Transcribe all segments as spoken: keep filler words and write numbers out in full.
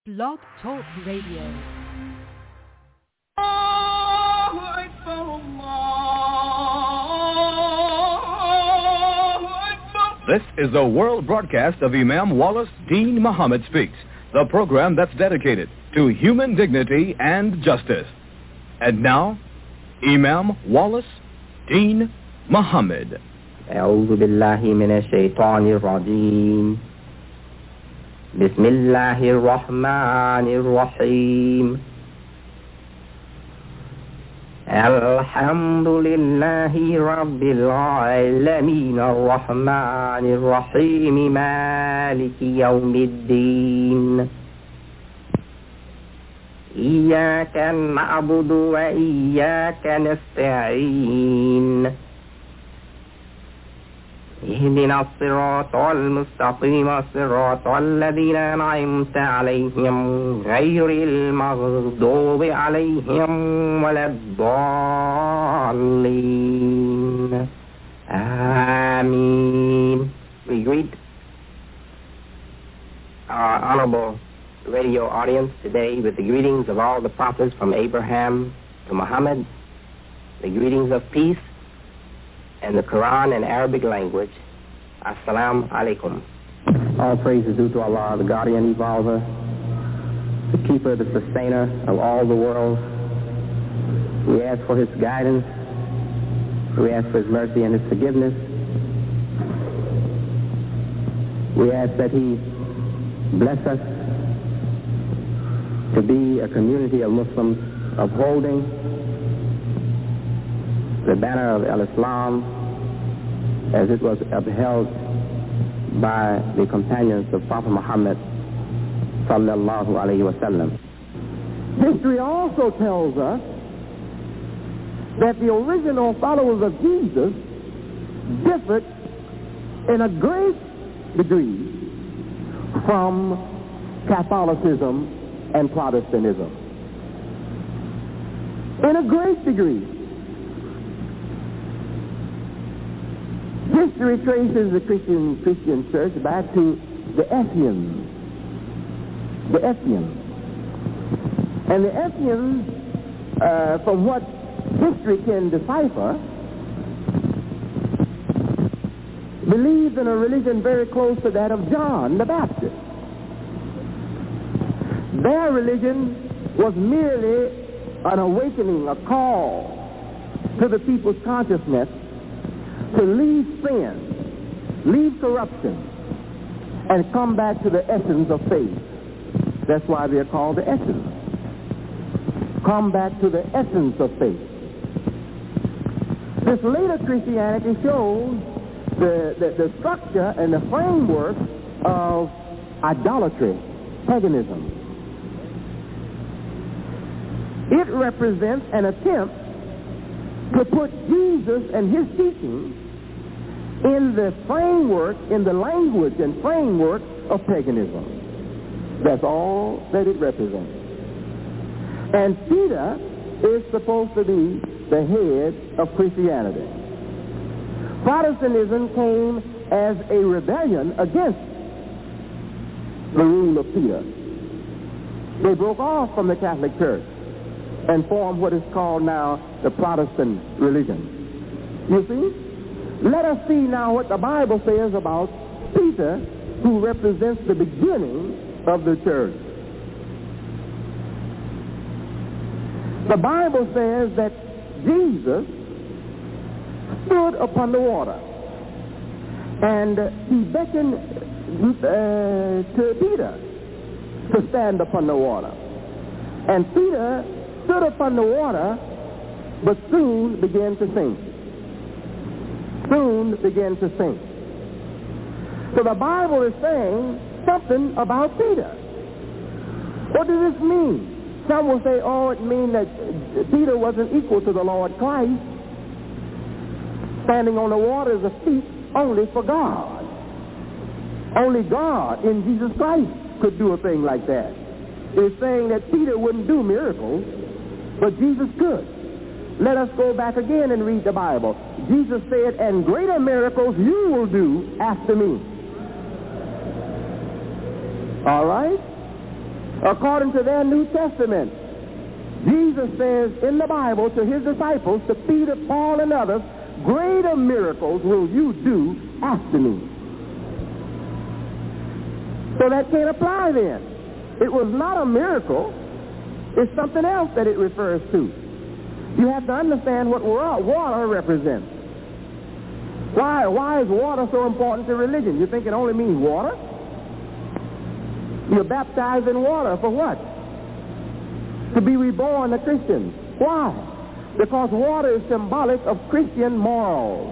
Blog Talk Radio. This is the world broadcast of Imam Wallace Deen Muhammad Speaks, the program that's dedicated to human dignity and justice. And now, Imam Wallace Deen Muhammad. أعوذ بالله من الشيطان الرجيم. بسم الله الرحمن الرحيم. الحمد لله رب العالمين الرحمن الرحيم مالك يوم الدين. إياك نعبد وإياك نستعين. اهدنا الصراط المستقيم صراط الذين أنعمت عليهم غير المغضوب عليهم ولا الضالين. Ameen. We greet our honorable radio audience today with the greetings of all the prophets from Abraham to Muhammad, the greetings of peace, and the Quran in Arabic language. Assalamu alaikum. All praise is due to Allah, the guardian evolver, the keeper, the sustainer of all the world. We ask for his guidance. We ask for his mercy and his forgiveness. We ask that he bless us to be a community of Muslims upholding the banner of al-Islam as it was upheld by the companions of Prophet Muhammad sallallahu alayhi wa sallam. History also tells us that the original followers of Jesus differed in a great degree from Catholicism and Protestantism. In a great degree. History traces the Christian Christian church back to the Ephesians. The Ephesians. And the Ephesians, uh, from what history can decipher, believed in a religion very close to that of John the Baptist. Their religion was merely an awakening, a call to the people's consciousness to leave sin, leave corruption, and come back to the essence of faith. That's why they're called the essence. Come back to the essence of faith. This later Christianity shows the, the, the structure and the framework of idolatry, paganism. It represents an attempt to put Jesus and his teaching in the framework, in the language and framework of paganism. That's all that it represents. And Peter is supposed to be the head of Christianity. Protestantism came as a rebellion against the rule of Peter. They broke off from the Catholic Church and formed what is called now the Protestant religion. You see? Let us see now what the Bible says about Peter, who represents the beginning of the church. The Bible says that Jesus stood upon the water, and he beckoned uh, to Peter to stand upon the water. And Peter stood upon the water, but soon began to sink. Soon began to sink. So the Bible is saying something about Peter. What does this mean? Some will say, oh, it means that Peter wasn't equal to the Lord Christ. Standing on the water is a feat only for God. Only God in Jesus Christ could do a thing like that. It's saying that Peter wouldn't do miracles, but Jesus could. Let us go back again and read the Bible. Jesus said, and greater miracles you will do after me. All right? According to their New Testament, Jesus says in the Bible to his disciples, to Peter, Paul, and others, greater miracles will you do after me. So that can't apply then. It was not a miracle. It's something else that it refers to. You have to understand what water represents. Why, why is water so important to religion? You think it only means water? You're baptized in water for what? To be reborn a Christian. Why? Because water is symbolic of Christian morals,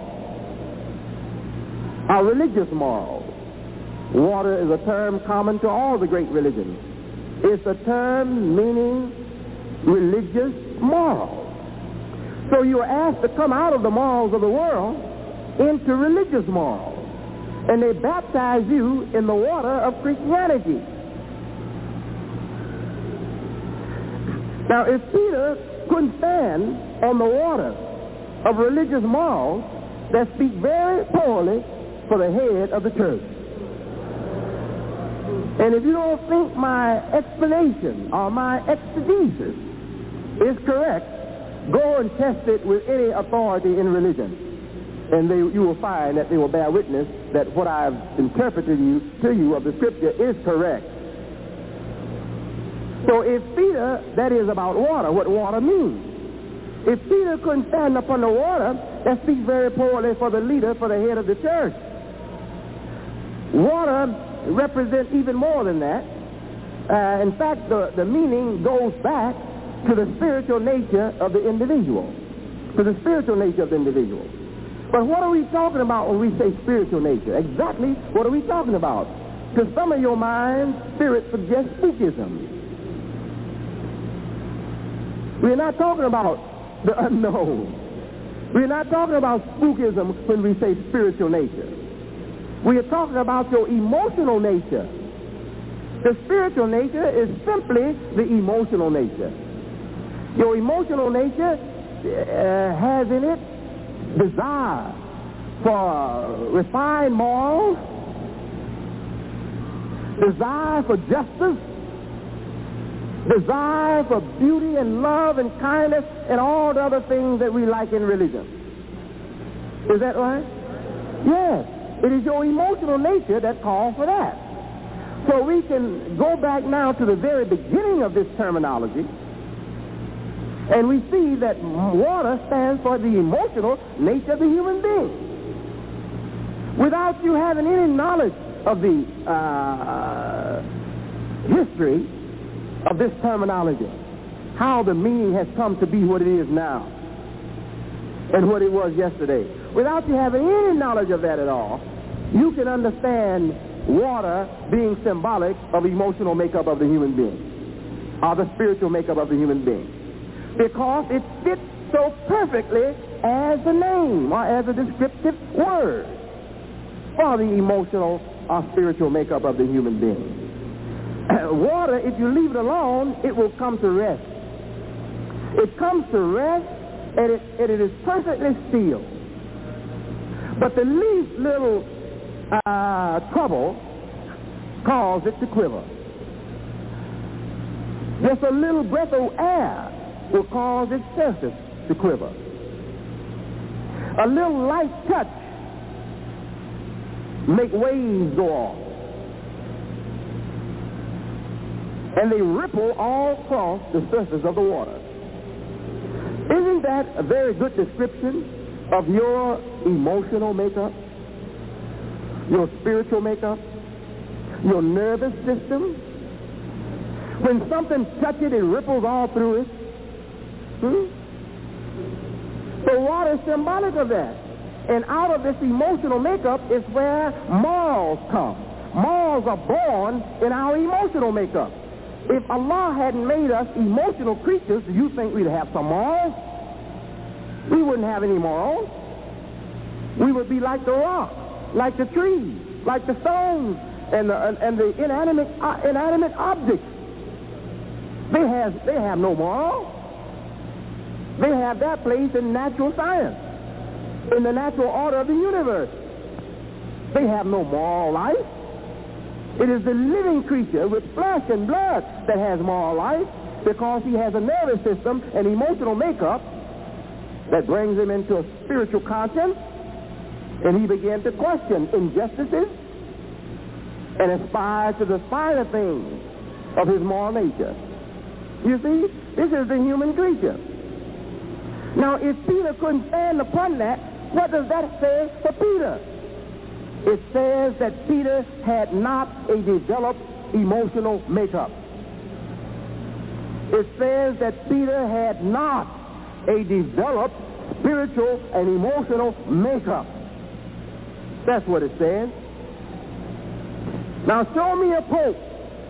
our religious morals. Water is a term common to all the great religions. It's a term meaning religious morals. So you are asked to come out of the morals of the world into religious morals. And they baptize you in the water of Christianity. Now, if Peter couldn't stand on the water of religious morals that speak very poorly for the head of the church, and if you don't think my explanation or my exegesis is correct, go and test it with any authority in religion. And they, you will find that they will bear witness that what I've interpreted you, to you of the Scripture is correct. So if Peter, that is about water, what water means. If Peter couldn't stand upon the water, that speaks very poorly for the leader, for the head of the church. Water represents even more than that. Uh, in fact, the, the meaning goes back to the spiritual nature of the individual, to the spiritual nature of the individual. But what are we talking about when we say spiritual nature? Exactly what are we talking about? To some of your minds, spirit suggests spookism. We're not talking about the unknown. We're not talking about spookism when we say spiritual nature. We are talking about your emotional nature. The spiritual nature is simply the emotional nature. Your emotional nature uh, has in it desire for refined morals, desire for justice, desire for beauty and love and kindness and all the other things that we like in religion. Is that right? Yes. It is your emotional nature that calls for that. So we can go back now to the very beginning of this terminology, and we see that water stands for the emotional nature of the human being. Without you having any knowledge of the uh, history of this terminology, how the meaning has come to be what it is now and what it was yesterday, without you having any knowledge of that at all, you can understand water being symbolic of emotional makeup of the human being, or the spiritual makeup of the human being, because it fits so perfectly as a name or as a descriptive word for the emotional or spiritual makeup of the human being. Water, if you leave it alone, it will come to rest. It comes to rest, and it, and it is perfectly still. But the least little uh, trouble causes it to quiver. Just a little breath of air will cause its surface to quiver. A little light touch make waves go off. And they ripple all across the surface of the water. Isn't that a very good description of your emotional makeup, your spiritual makeup, your nervous system? When something touches it, it ripples all through it. Hmm? So water is symbolic of that. And out of this emotional makeup is where morals come. Morals are born in our emotional makeup. If Allah hadn't made us emotional creatures, do you think we'd have some morals? We wouldn't have any morals. We would be like the rock, like the trees, like the stones, and the, and the inanimate, uh, inanimate objects. They have, they have no moral. They have that place in natural science, in the natural order of the universe. They have no moral life. It is the living creature with flesh and blood that has moral life, because he has a nervous system and emotional makeup that brings him into a spiritual conscience, and he begins to question injustices and aspire to the finer things of his moral nature. You see, this is the human creature. Now, if Peter couldn't stand upon that, what does that say for Peter? It says that Peter had not a developed emotional makeup. It says that Peter had not a developed spiritual and emotional makeup. That's what it says. Now show me a pope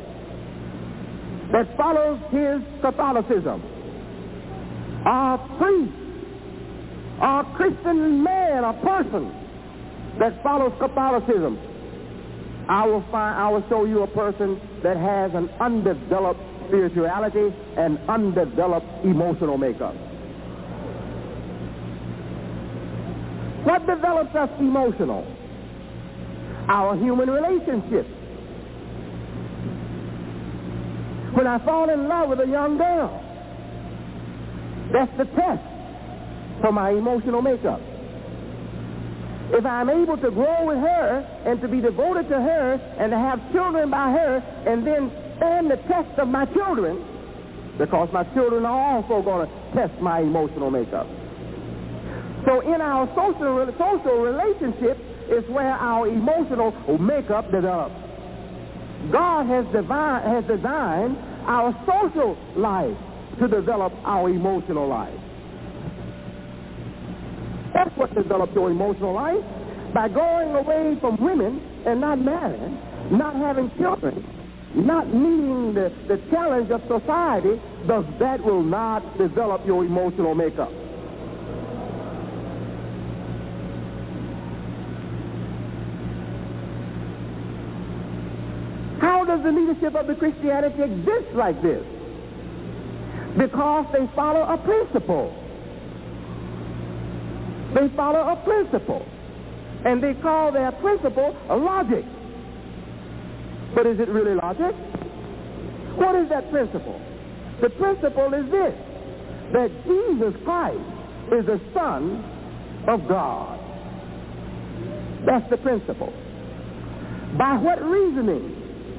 that follows his Catholicism, a priest, a Christian man, a person that follows Catholicism. I will find, I will show you a person that has an undeveloped spirituality and undeveloped emotional makeup. What develops us emotional? Our human relationships. When I fall in love with a young girl, that's the test for my emotional makeup. If I'm able to grow with her and to be devoted to her and to have children by her and then stand the test of my children, because my children are also going to test my emotional makeup. So in our social, social relationships is where our emotional makeup develops. God has, divine, has designed our social life to develop our emotional life. That's what develops your emotional life. By going away from women and not marrying, not having children, not meeting the, the challenge of society, thus that will not develop your emotional makeup. How does the leadership of the Christianity exist like this? Because they follow a principle. They follow a principle. And they call their principle a logic. But is it really logic? What is that principle? The principle is this, that Jesus Christ is the Son of God. That's the principle. By what reasoning?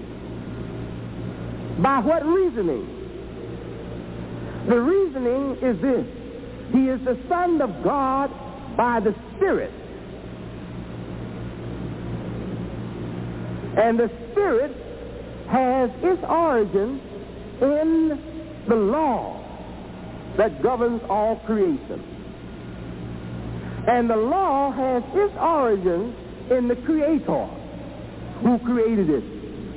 By what reasoning? The reasoning is this. He is the Son of God by the Spirit. And the Spirit has its origin in the law that governs all creation. And the law has its origin in the Creator who created it.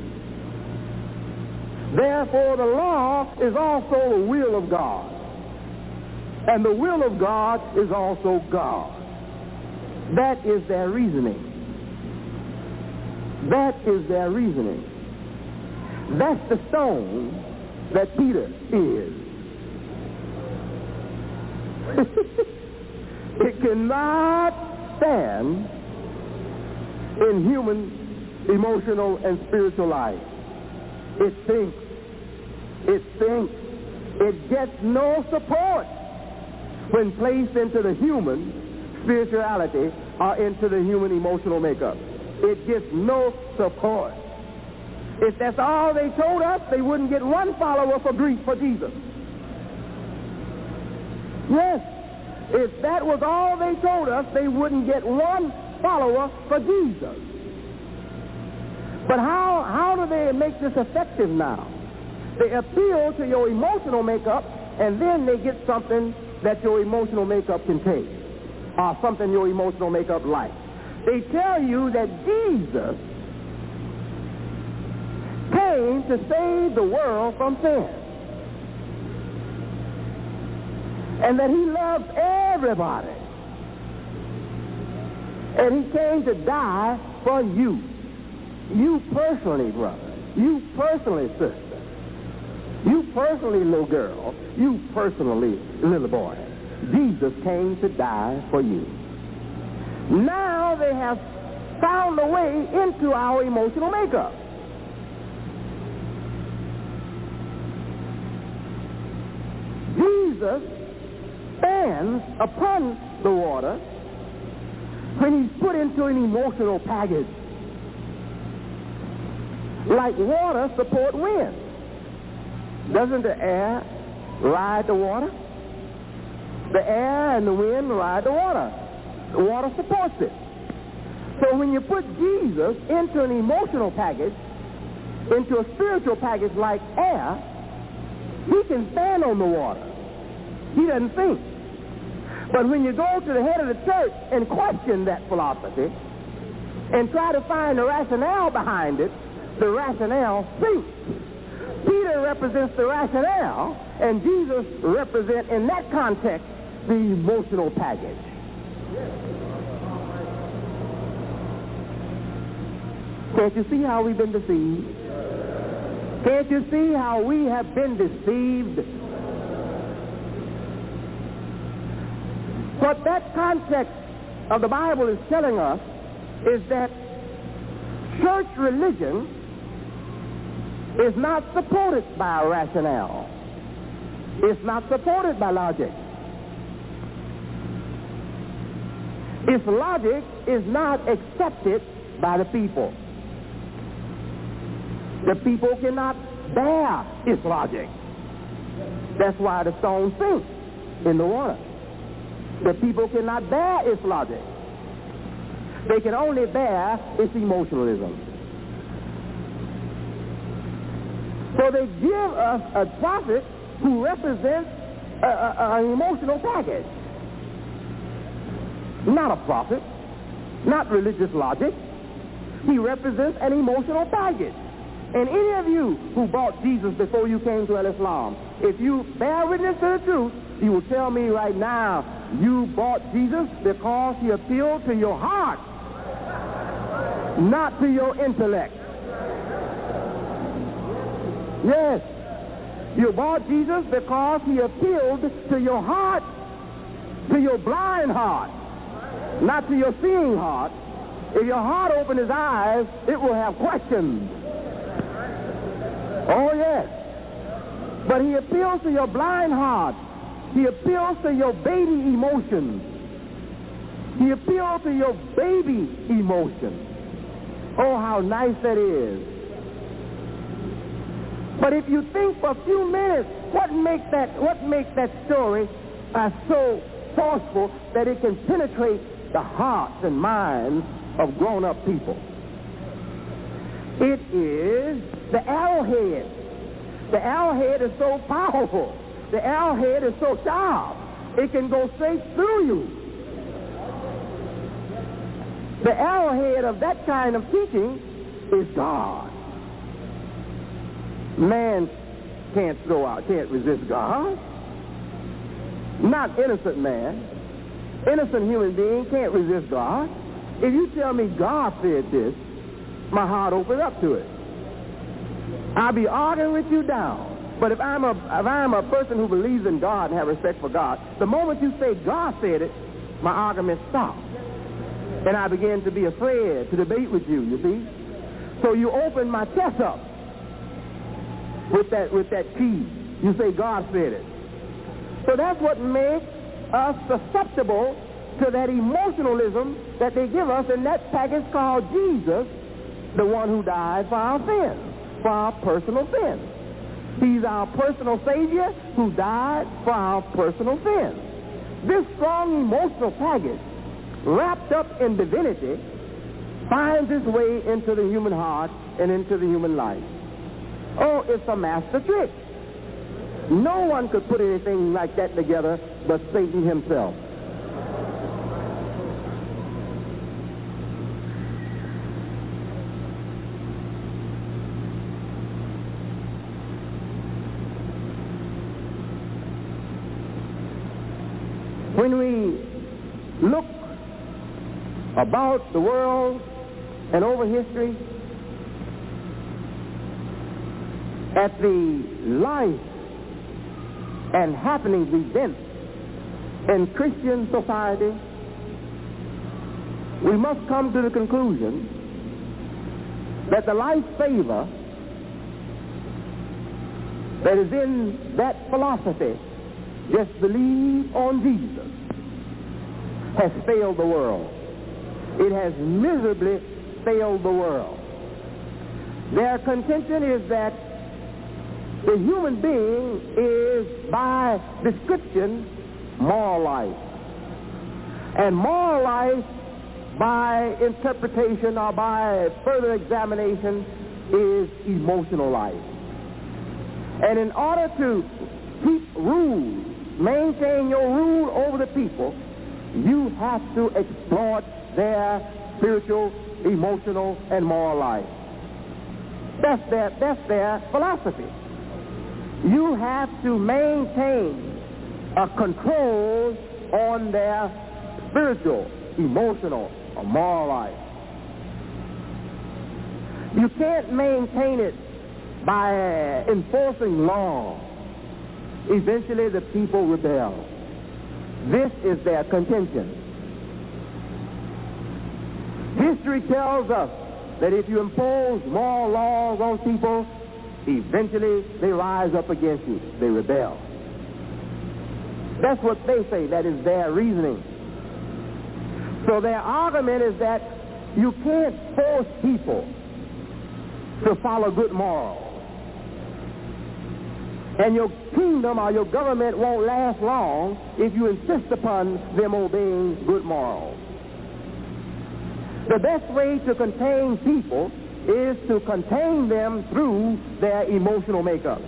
Therefore, the law is also the will of God. And the will of God is also God. That is their reasoning. That is their reasoning. That's the stone that Peter is. It cannot stand in human emotional and spiritual life. It thinks. It thinks. It gets no support when placed into the human spirituality or into the human emotional makeup. It gets no support. If that's all they told us, they wouldn't get one follower for Greek for Jesus. Yes, if that was all they told us, they wouldn't get one follower for Jesus. But how, how do they make this effective now? They appeal to your emotional makeup, and then they get something that your emotional makeup can take, or something your emotional makeup likes. They tell you that Jesus came to save the world from sin, and that he loves everybody, and he came to die for you. You personally, brother. You personally, sister. You personally, little girl. You personally, little boy. Jesus came to die for you. Now they have found a way into our emotional makeup. Jesus stands upon the water when he's put into an emotional package. Like water support wind. Doesn't the air ride the water? The air and the wind ride the water. The water supports it. So when you put Jesus into an emotional package, into a spiritual package like air, he can stand on the water. He doesn't sink. But when you go to the head of the church and question that philosophy and try to find the rationale behind it, the rationale sinks. Peter represents the rationale, and Jesus represents, in that context, the emotional package. Can't you see how we've been deceived? Can't you see how we have been deceived? What that context of the Bible is telling us is that church religion is not supported by rationale. It's not supported by logic. Its logic is not accepted by the people. The people cannot bear its logic. That's why the stone sinks in the water. The people cannot bear its logic. They can only bear its emotionalism. So they give us a prophet who represents a, a, an emotional package. Not a prophet, not religious logic. He represents an emotional package. And any of you who bought Jesus before you came to Al-Islam, if you bear witness to the truth, you will tell me right now, you bought Jesus because he appealed to your heart, not to your intellect. Yes, you bought Jesus because he appealed to your heart, to your blind heart, not to your seeing heart. If your heart opened his eyes, it will have questions. Oh, yes. But he appeals to your blind heart. He appeals to your baby emotions. He appeals to your baby emotions. Oh, how nice that is. But if you think for a few minutes, what makes that, what makes that story uh, so forceful that it can penetrate the hearts and minds of grown-up people? It is the arrowhead. The arrowhead is so powerful. The arrowhead is so sharp. It can go straight through you. The arrowhead of that kind of teaching is God. Man can't throw out, can't resist God. Not innocent man. Innocent human being can't resist God. If you tell me God said this, my heart opens up to it. I'll be arguing with you down. But if I'm a if I'm a person who believes in God and have respect for God, the moment you say God said it, my argument stops. And I begin to be afraid to debate with you, you see? So you open my chest up with that with that key. You say God said it. So that's what makes us susceptible to that emotionalism that they give us in that package called Jesus, the one who died for our sins, for our personal sins. He's our personal Savior who died for our personal sins. This strong emotional package, wrapped up in divinity, finds its way into the human heart and into the human life. Oh, it's a master trick. No one could put anything like that together but Satan himself. When we look about the world and over history at the life and happenings, events in Christian society, we must come to the conclusion that the life savor that is in that philosophy just believe on Jesus has failed the world. It has miserably failed the world. Their contention is that the human being is, by description, moral life. And moral life, by interpretation or by further examination, is emotional life. And in order to keep rules, maintain your rule over the people, you have to exploit their spiritual, emotional, and moral life. That's their, that's their philosophy. You have to maintain a control on their spiritual, emotional, or moral life. You can't maintain it by enforcing law. Eventually the people rebel. This is their contention. History tells us that if you impose moral laws on people, eventually they rise up against you. They rebel. That's what they say. That is their reasoning. So their argument is that you can't force people to follow good morals. And your kingdom or your government won't last long if you insist upon them obeying good morals. The best way to contain people is to contain them through their emotional makeup.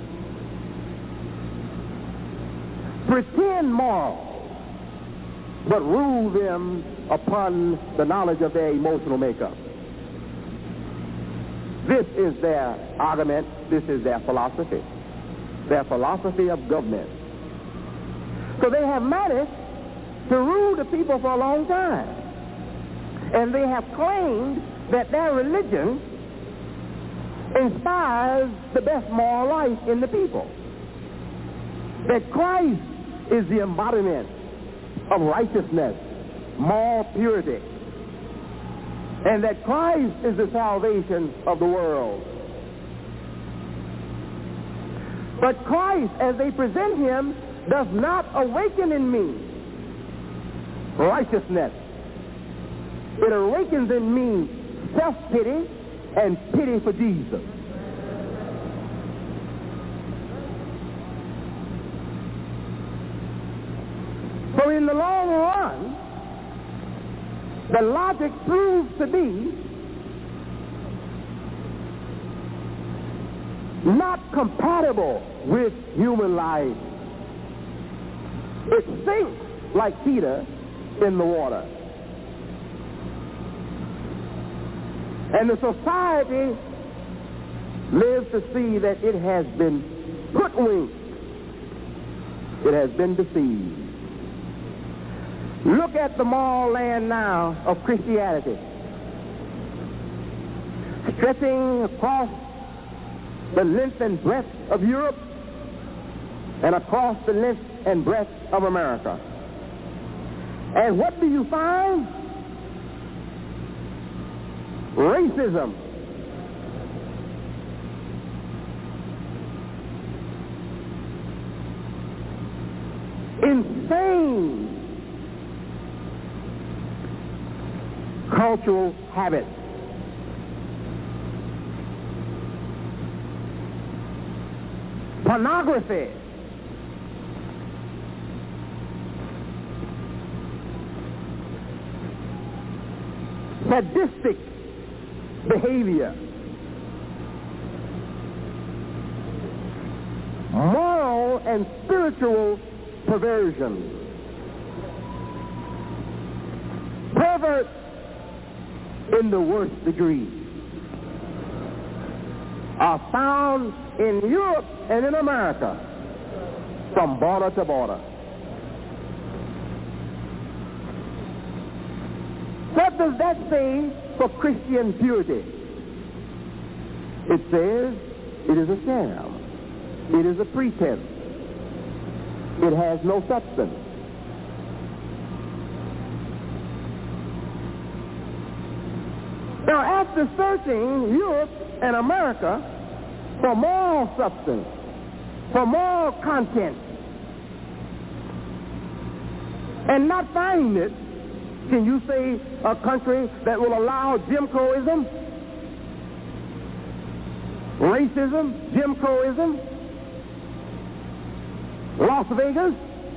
Pretend morals, but rule them upon the knowledge of their emotional makeup. This is their argument. This is their philosophy. Their philosophy of government. So they have managed to rule the people for a long time. And they have claimed that their religion inspires the best moral life in the people. That Christ is the embodiment of righteousness, moral purity. And that Christ is the salvation of the world. But Christ, as they present him, does not awaken in me righteousness. It awakens in me self-pity and pity for Jesus. So in the long run, the logic proves to be not compatible with human life. It sinks like Peter in the water. And the society lives to see that it has been hoodwinked. It has been deceived. Look at the moral land now of Christianity, stretching across the length and breadth of Europe and across the length and breadth of America. And what do you find? Racism. Insane cultural habits. Pornography. Sadistic behavior. Moral and spiritual perversion. Perverts in the worst degree are found in Europe and in America from border to border. What does that say for Christian purity? It says it is a sham. It is a pretense. It has no substance. Now, after searching Europe and America for moral substance, for moral content, and not find it, can you say a country that will allow Jim Crowism, racism, Jim Crowism, Las Vegas,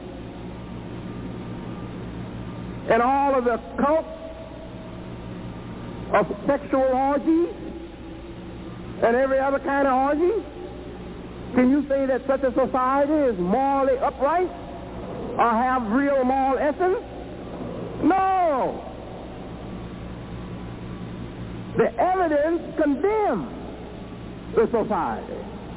and all of the cults of sexual orgies and every other kind of orgy? Can you say that such a society is morally upright or have real moral essence? No. The evidence condemns the society.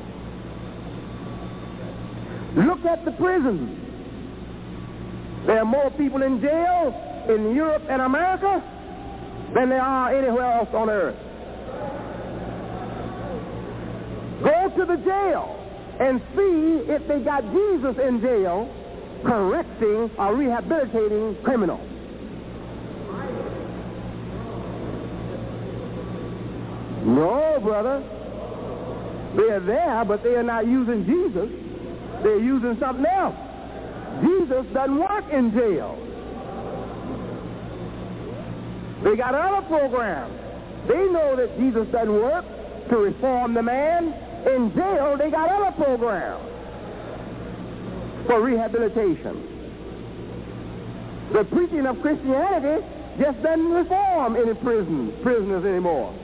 Look at the prisons. There are more people in jail in Europe and America than there are anywhere else on earth. Go to the jail and see if they got Jesus in jail correcting or rehabilitating criminals. No, brother. They're there, but they are not using Jesus. They're using something else. Jesus doesn't work in jail. They got other programs. They know that Jesus doesn't work to reform the man. In jail, they got other programs for rehabilitation. The preaching of Christianity just doesn't reform any prison, prisoners anymore.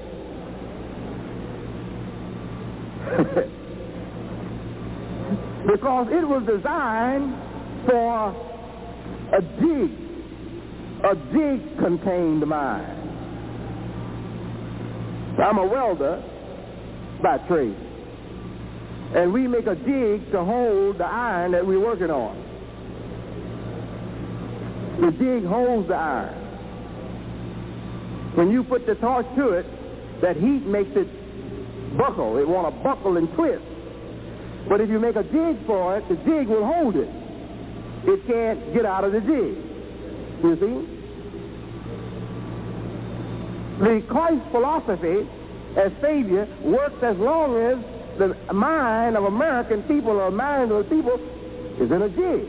Because it was designed for a jig, a jig-contained mind. I'm a welder by trade, and we make a jig to hold the iron that we're working on. The jig holds the iron. When you put the torch to it, that heat makes it buckle. It want to buckle and twist. But if you make a jig for it, the jig will hold it. It can't get out of the jig. You see? The Christ philosophy as Savior works as long as the mind of American people or mind of the people is in a jig.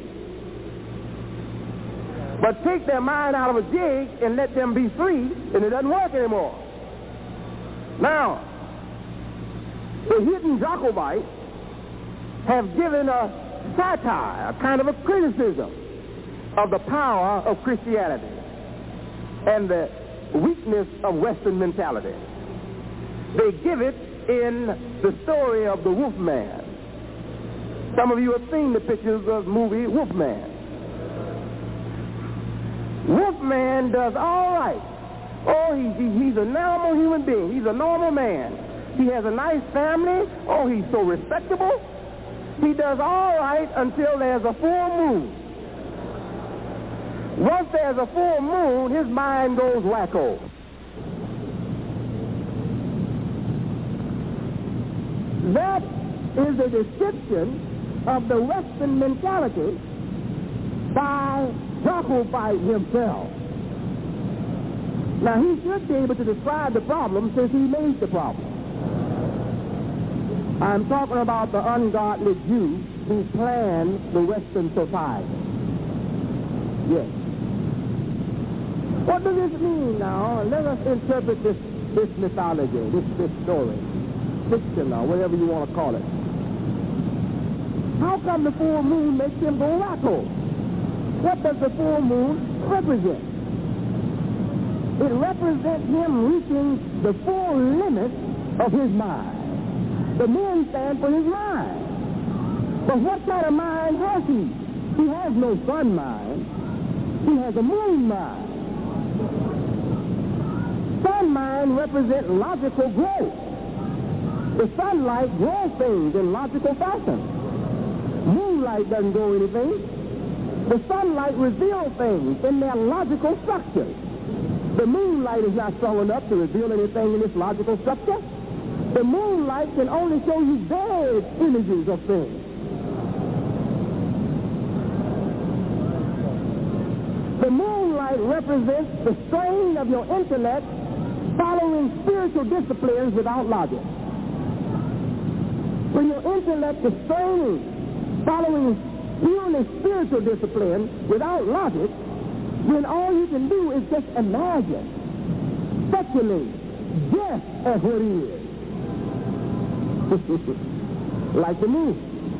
But take their mind out of a jig and let them be free, and it doesn't work anymore. Now, the hidden Jacobites have given a satire, a kind of a criticism of the power of Christianity and the weakness of Western mentality. They give it in the story of the Wolfman. Some of you have seen the pictures of the movie Wolfman. Wolfman does all right. Oh, he, he, he's a normal human being. He's a normal man. He has a nice family. Oh, he's so respectable. He does all right until there's a full moon. Once there's a full moon, his mind goes wacko. That is a description of the Western mentality by Jacobite himself. Now, he should be able to describe the problem since he made the problem. I'm talking about the ungodly Jew who planned the Western society. Yes. What does this mean now? Let us interpret this, this mythology, this, this story, fiction or whatever you want to call it. How come the full moon makes him go wacko? What does the full moon represent? It represents him reaching the full limit of his mind. The moon stands for his mind. But what kind of mind has he? He has no sun mind. He has a moon mind. Sun mind represents logical growth. The sunlight grows things in logical fashion. Moonlight doesn't grow anything. The sunlight reveals things in their logical structure. The moonlight is not strong enough to reveal anything in this logical structure. The moonlight can only show you vague images of things. The moonlight represents the strain of your intellect following spiritual disciplines without logic. When your intellect is strained following purely spiritual discipline without logic, then all you can do is just imagine, speculate, guess at what it is. Like the moon.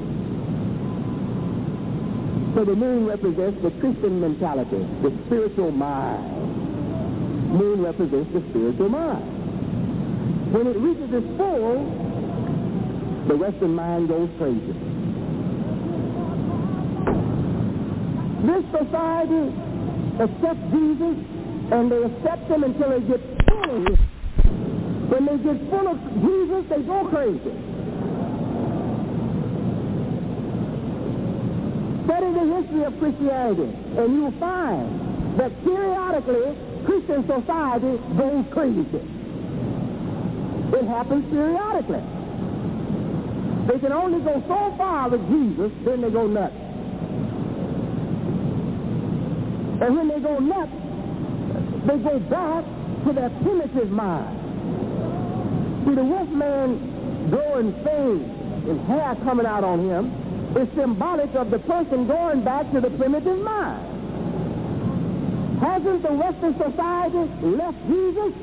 So the moon represents the Christian mentality, the spiritual mind. Moon represents the spiritual mind. When it reaches its full, the Western mind goes crazy. This society accepts Jesus, and they accept him until they get full of him. When they get full of Jesus, they go crazy. Study the history of Christianity, and you'll find that periodically Christian society goes crazy. It happens periodically. They can only go so far with Jesus, then they go nuts. And when they go nuts, they go back to their primitive mind. See, the wolf man growing fangs and hair coming out on him is symbolic of the person going back to the primitive mind. Hasn't the Western society left Jesus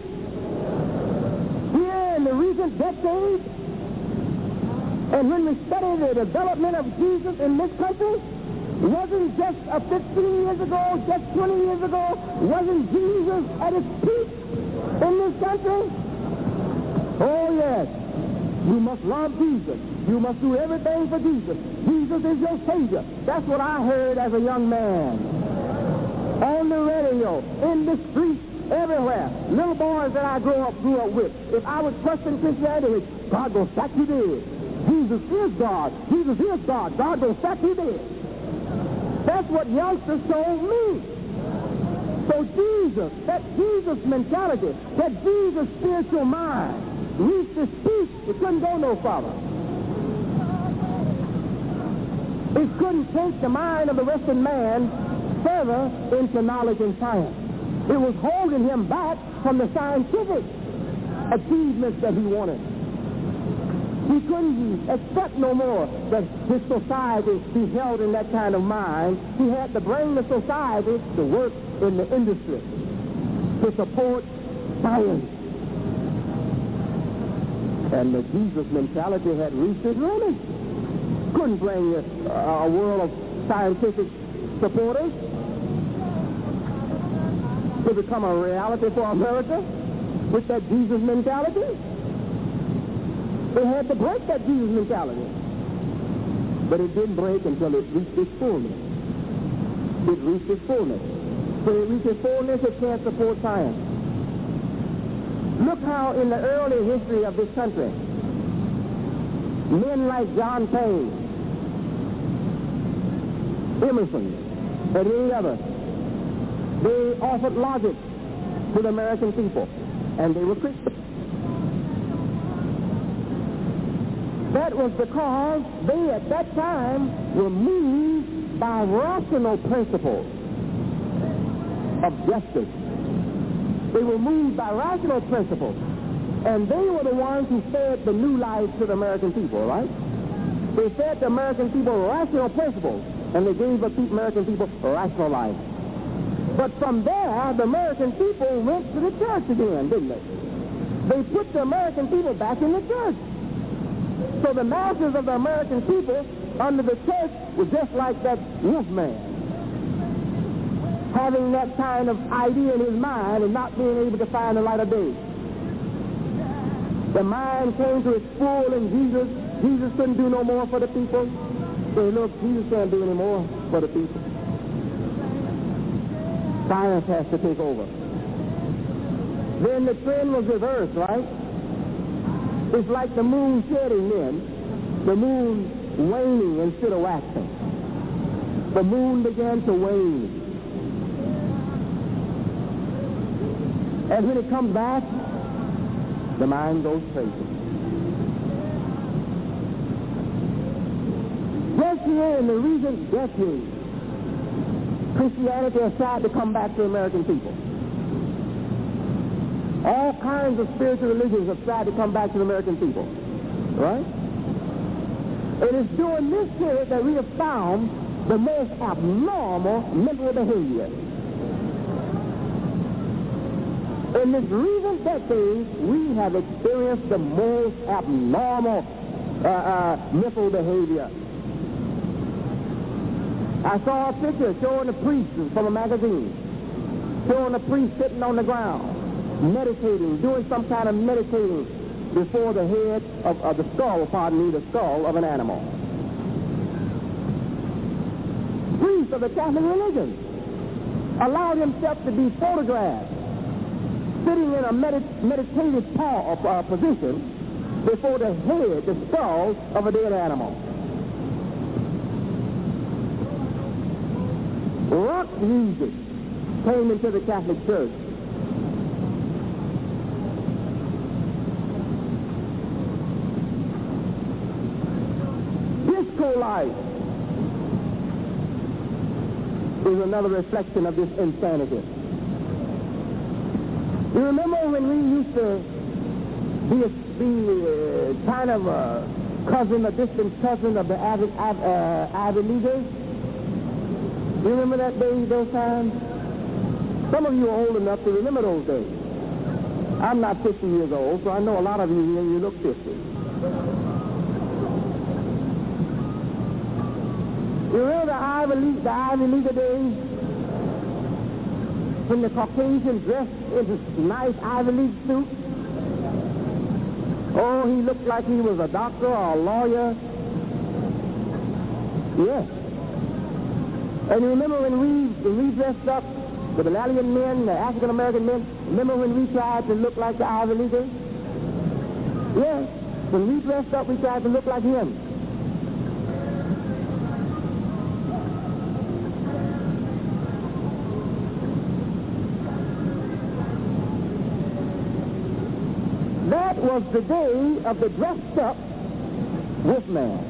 here in the recent decades? And when we study the development of Jesus in this country, wasn't just a fifteen years ago, just twenty years ago, wasn't Jesus at his peak in this country? Oh, yes. You must love Jesus. You must do everything for Jesus. Jesus is your Savior. That's what I heard as a young man. On the radio, in the streets, everywhere. Little boys that I grew up grew up with. If I was questioning Christianity, God will sack you dead. Jesus is God. Jesus is God. God will sack you dead. That's what youngsters told me. So Jesus, that Jesus mentality, that Jesus spiritual mind, reached his peak. It couldn't go no farther. It couldn't take the mind of the Western man further into knowledge and science. It was holding him back from the scientific achievements that he wanted. He couldn't accept no more that his society be held in that kind of mind. He had to bring the society to work in the industry to support science. And the Jesus mentality had reached its limit. Couldn't bring a, a world of scientific supporters to become a reality for America with that Jesus mentality. They had to break that Jesus mentality. But it didn't break until it reached its fullness. It reached its fullness. When it reached its fullness, it can't support science. Look how in the early history of this country, men like John Payne, Emerson, and any others, they offered logic to the American people, and they were Christians. That was because they at that time were moved by rational principles of justice. They were moved by rational principles. And they were the ones who fed the new life to the American people, right? They fed the American people rational principles, and they gave the American people rational life. But from there, the American people went to the church again, didn't they? They put the American people back in the church. So the masses of the American people under the church were just like that wolf man, having that kind of idea in his mind and not being able to find the light of day. The mind came to its full in Jesus. Jesus couldn't do no more for the people. Say, look, Jesus can't do any more for the people. Science has to take over. Then the trend was reversed, right? It's like the moon shedding then. The moon waning instead of waxing. The moon began to wane. And when it comes back, the mind goes crazy. Just here in the recent decade, Christianity has tried to come back to American people. All kinds of spiritual religions have tried to come back to the American people. Right? It is during this period that we have found the most abnormal mental behavior. In this recent decade, we have experienced the most abnormal uh, uh, missile behavior. I saw a picture showing the priest from a magazine, showing the priest sitting on the ground, meditating, doing some kind of meditating before the head of, of the skull, pardon me, the skull of an animal. Priest of the Catholic religion allowed himself to be photographed sitting in a medit- meditative paw, uh, position before the head, the skull of a dead animal. Rock music came into the Catholic Church. Disco life is another reflection of this insanity. You remember when we used to be, a, be a kind of a cousin, a distant cousin of the Ivy, uh, Ivy Leaguers? You remember that day, those times? Some of you are old enough to remember those days. I'm not fifty years old, so I know a lot of you here, you look fifty. You remember the Ivy League, the Ivy League days? When the Caucasian dressed in his nice Ivy League suit? Oh, he looked like he was a doctor or a lawyer. Yes. And you remember when we, when we dressed up, the Bilalian men, the African-American men, remember when we tried to look like the Ivy Leaguers? Yes. When we dressed up, we tried to look like him. That was the day of the dressed-up wolfman.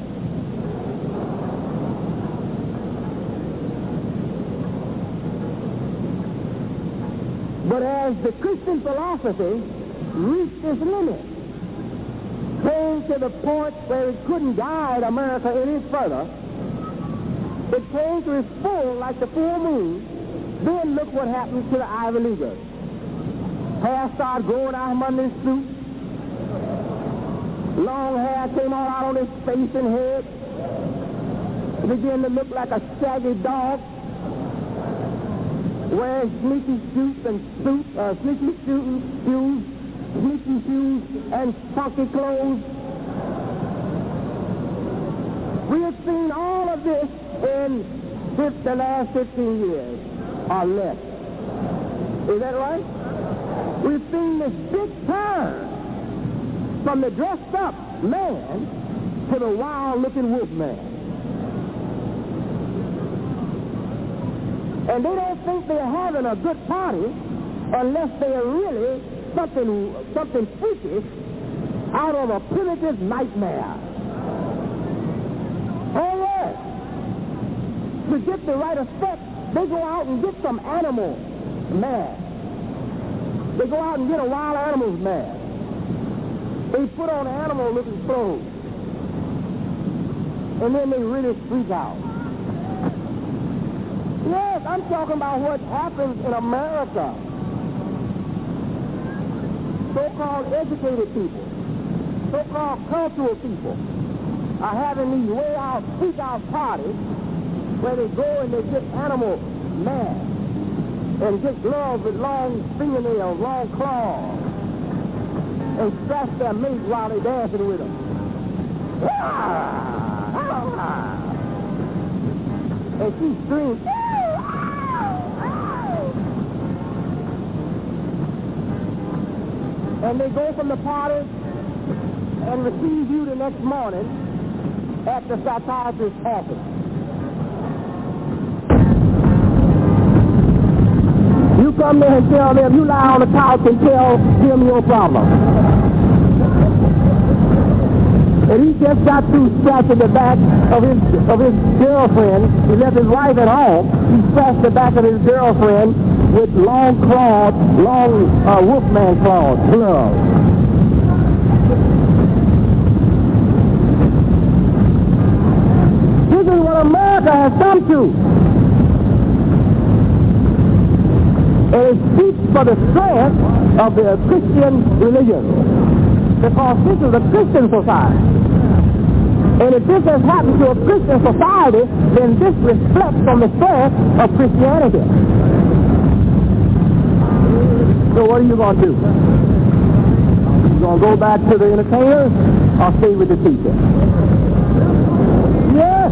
But as the Christian philosophy reached its limit, came to the point where it couldn't guide America any further, it came to its full like the full moon. Then look what happened to the Ivy Leaguers. Hair started growing out from under his suit. Long hair came all out on his face and head. It began to look like a shaggy dog, wearing sneaky suits and suits, uh, sneaky shoes, shoes, sneaky shoes, and funky clothes. We have seen all of this in the last fifteen years or less. Is that right? We've seen this big turn from the dressed-up man to the wild-looking wolf man. And they don't think they're having a good party unless they are really something, something freakish out of a primitive nightmare. Oh, yes. To get the right effect, they go out and get some animal mask. They go out and get a wild animal's mask. They put on animal-looking clothes. And then they really freak out. Yes, I'm talking about what happens in America. So-called educated people, so-called cultural people are having these way-out, freak-out parties where they go and they get animal masks and get gloves with long fingernails, long claws, and scratch their mate while they're dancing with them. And she screams, and they go from the party and receive you the next morning at the psychiatrist's office. You come there and tell them, you lie on the couch and tell him your problem. And he just got through scratching the back of his of his girlfriend. He left his wife at home. He scratched the back of his girlfriend with long clawed, long uh, wolfman claws, gloves. This is what America has come to. And they speak for the strength of the Christian religion, because this is a Christian society. And if this has happened to a Christian society, then this reflects on the strength of Christianity. So what are you going to do? You going to go back to the entertainers or stay with the teacher? Yes.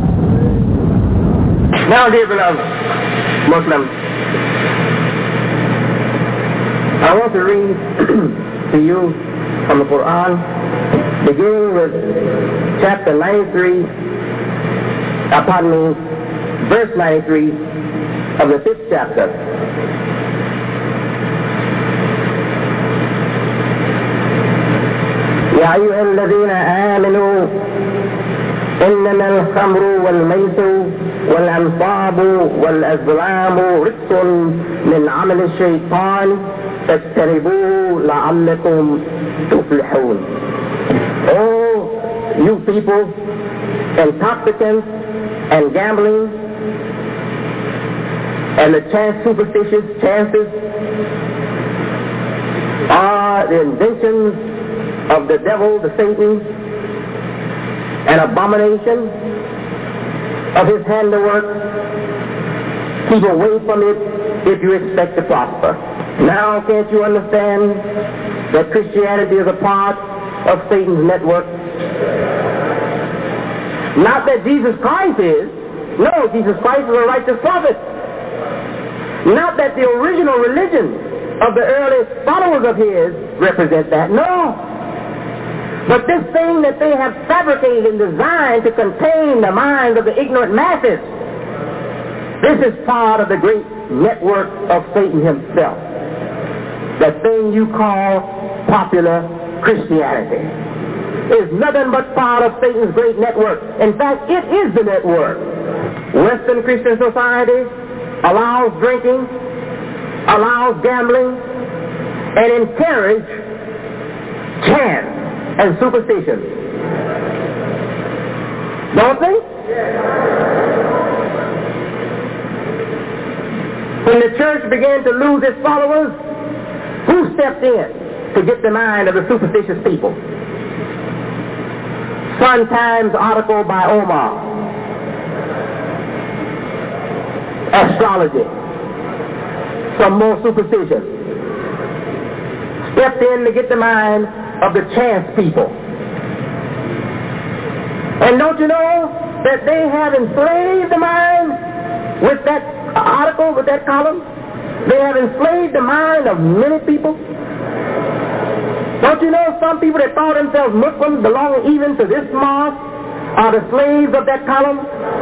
Now, dear beloved Muslims, I want to read to you from the Quran, beginning with chapter ninety-three, uh, pardon me, verse ninety-three of the fifth chapter. يا أيها الذين آمنوا إنما الخمر والميسر والأنصاب والأزلام رجس من عمل الشيطان فاجتنبوه لعلكم تفلحون. Oh, you people, intoxicants and gambling and the chance, superstitious chances are the inventions of the devil, the Satan, an abomination of his handiwork. Keep away from it if you expect to prosper. Now, can't you understand that Christianity is a part of Satan's network? Not that Jesus Christ is. No, Jesus Christ is a righteous prophet. Not that the original religion of the early followers of his represent that. No. But this thing that they have fabricated and designed to contain the minds of the ignorant masses, this is part of the great network of Satan himself. That thing you call popular Christianity is nothing but part of Satan's great network. In fact, it is the network. Western Christian society allows drinking, allows gambling, and encourages chance and superstition. Don't they? When the church began to lose its followers, who stepped in to get the mind of the superstitious people? Sun Times article by Omar. Astrology. Some more superstition. Stepped in to get the mind of the chance people. And don't you know that they have enslaved the mind with that article, with that column? They have enslaved the mind of many people. Don't you know some people that call themselves Muslims belong even to this mosque are the slaves of that column?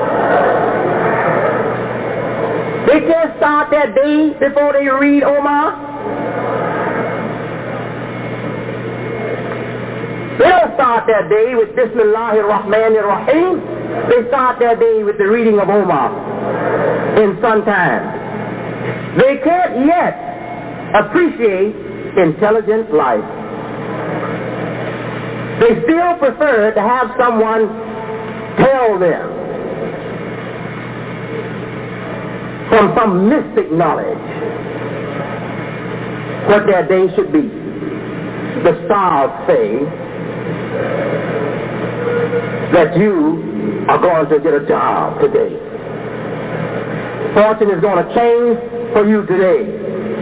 They can't start their day before they read Omar. They don't start their day with Bismillahir Rahmanir Rahim. They start their day with the reading of Omar in Sun Times. They can't yet appreciate intelligent life. They still prefer to have someone tell them from some mystic knowledge what their day should be. The stars say that you are going to get a job today. Fortune is going to change for you today.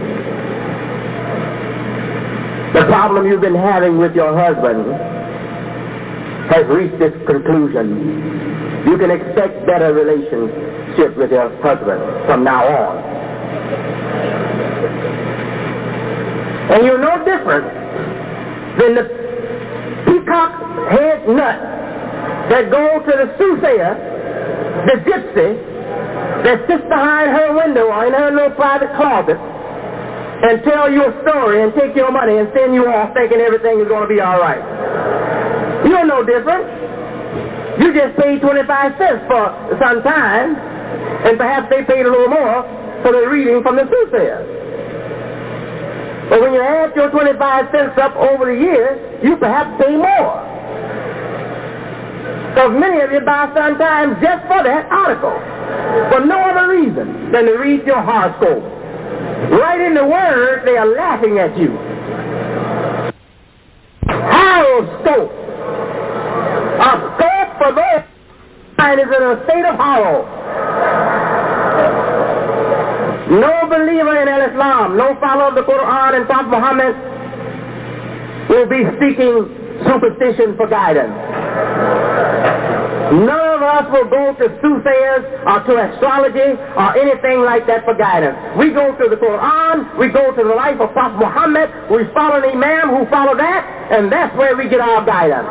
The problem you've been having with your husband has reached this conclusion. You can expect better relationship with your husband from now on. And you're no different than the peacock head nut that goes to the soothsayer, the gypsy, that sits behind her window or in her little private closet and tell you a story and take your money and send you off thinking everything is going to be all right. You're no different. You just paid twenty-five cents for some time, and perhaps they paid a little more for the reading from the soothsayer. But when you add your twenty-five cents up over the years, you perhaps pay more. Because many of you buy Sun Times just for that article, for no other reason than to read your horoscope. Right in the Word, they are laughing at you. Horoscope. A scope for their mind is in a state of horror. No believer in Al-Islam, no follower of the Quran and Prophet Muhammad will be seeking superstition for guidance. None of us will go to soothsayers or to astrology or anything like that for guidance. We go to the Quran, we go to the life of Prophet Muhammad, we follow an imam who follow that, and that's where we get our guidance.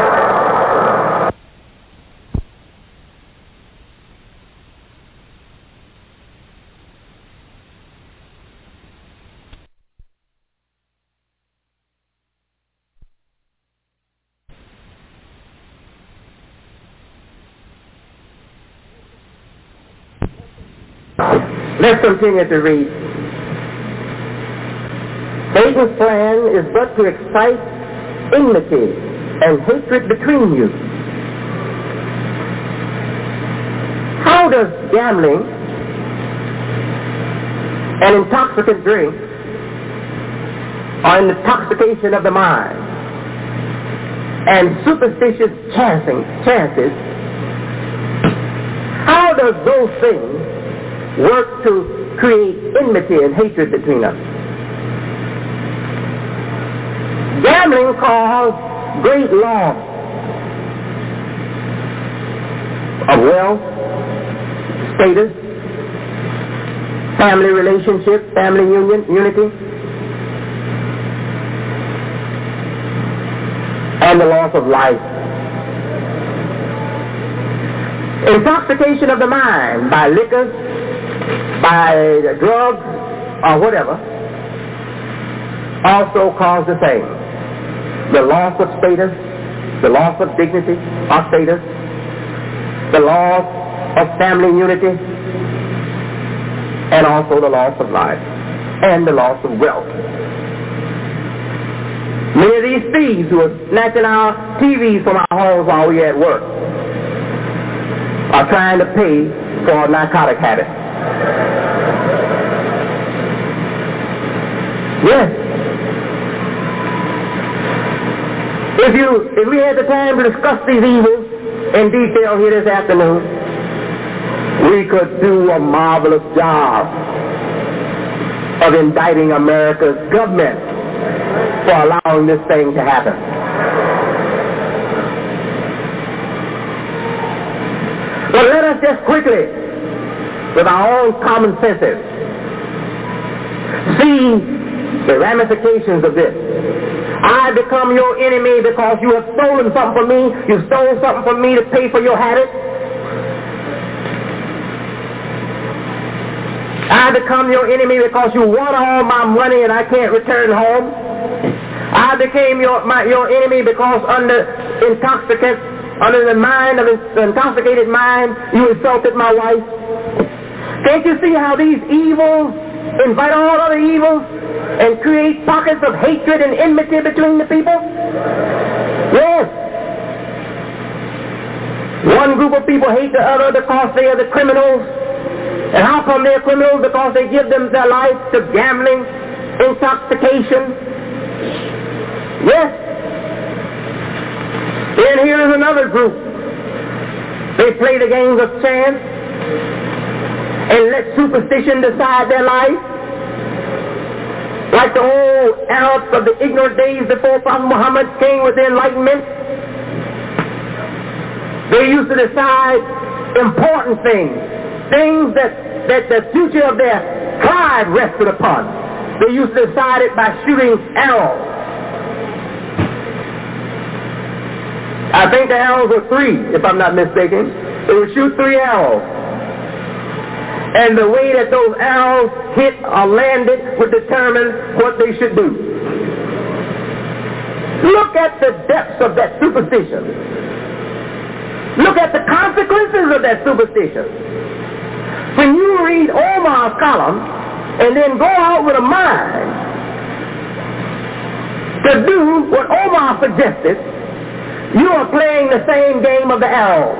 Let's continue to read. Satan's plan is but to excite enmity and hatred between you. How does gambling and intoxicant drink or intoxication of the mind and superstitious chancing, chances, how does those things work to create enmity and hatred between us? Gambling causes great loss of wealth, status, family relationship, family union, unity, and the loss of life. Intoxication of the mind by liquor, by drugs or whatever, also cause the same. The loss of status, the loss of dignity or status, the loss of family unity, and also the loss of life, and the loss of wealth. Many of these thieves who are snatching our T Vs from our homes while we're at work are trying to pay for a narcotic habit. Yes. If you, if we had the time to discuss these evils in detail here this afternoon, we could do a marvelous job of indicting America's government for allowing this thing to happen. But let us just quickly, with our own common senses, see the ramifications of this. I become your enemy because you have stolen something from me. You stole something from me to pay for your habit. I become your enemy because you want all my money and I can't return home. I became your my, your enemy because under intoxicant, under the mind of an intoxicated mind, you insulted my wife. Can't you see how these evils invite all other evils and create pockets of hatred and enmity between the people? Yes. One group of people hate the other because they are the criminals. And how come they're criminals? Because they give them their life to gambling, intoxication. Yes. And here is another group. They play the games of chance and let superstition decide their life. Like the old Arabs of the ignorant days before Prophet Muhammad came with the Enlightenment. They used to decide important things, things that, that the future of their tribe rested upon. They used to decide it by shooting arrows. I think the arrows were three, if I'm not mistaken. They would shoot three arrows. And the way that those arrows hit or landed would determine what they should do. Look at the depths of that superstition. Look at the consequences of that superstition. When you read Omar's column and then go out with a mind to do what Omar suggested, you are playing the same game of the arrows.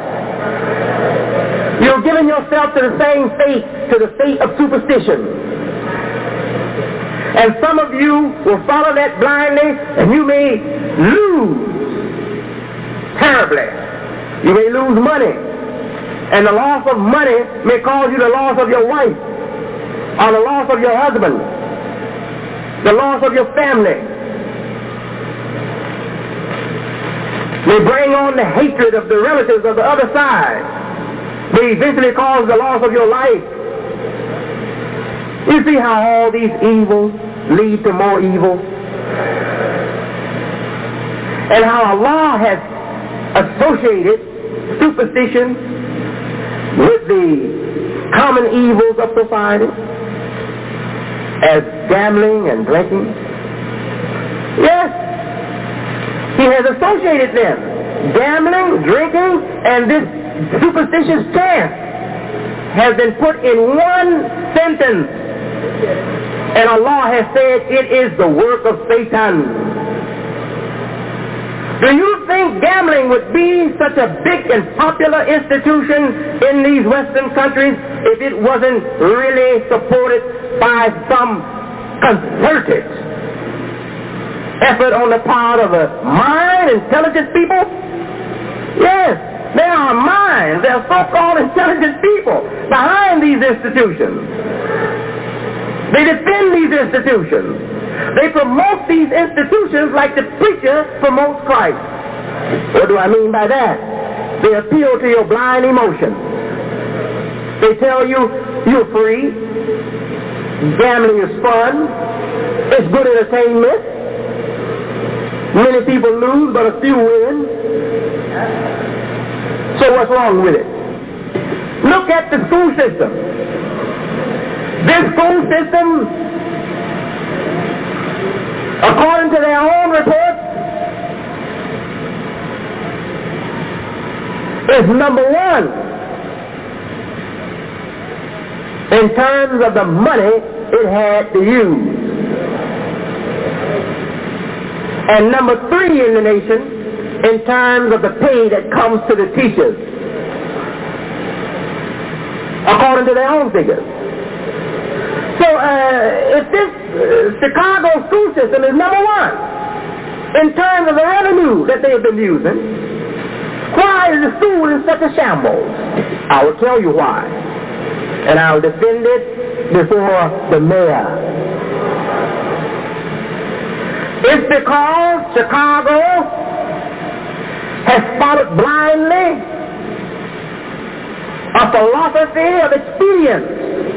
You're giving yourself to the same fate, to the fate of superstition. And some of you will follow that blindly, and you may lose terribly. You may lose money. And the loss of money may cause you the loss of your wife, or the loss of your husband, the loss of your family. May bring on the hatred of the relatives of the other side. May eventually cause the loss of your life. You see how all these evils lead to more evil? And how Allah has associated superstition with the common evils of society as gambling and drinking. Yes, He has associated them. Gambling, drinking, and this superstitious chant has been put in one sentence. And Allah has said it is the work of Satan. Do you think gambling would be such a big and popular institution in these Western countries if it wasn't really supported by some concerted effort on the part of a mind, intelligent people? Yes, there are minds, there are so-called intelligent people behind these institutions. They defend these institutions. They promote these institutions like the preacher promotes Christ. What do I mean by that? They appeal to your blind emotions. They tell you you're free. Gambling is fun. It's good entertainment. Many people lose, but a few win. So what's wrong with it? Look at the school system. This school system, according to their own report, is number one in terms of the money it had to use. And number three in the nation in terms of the pay that comes to the teachers, according to their own figures. So uh, if this uh, Chicago school system is number one in terms of the revenue that they have been using, why is the school in such a shambles? I will tell you why. And I'll defend it before the mayor. It's because Chicago has followed blindly a philosophy of expedience.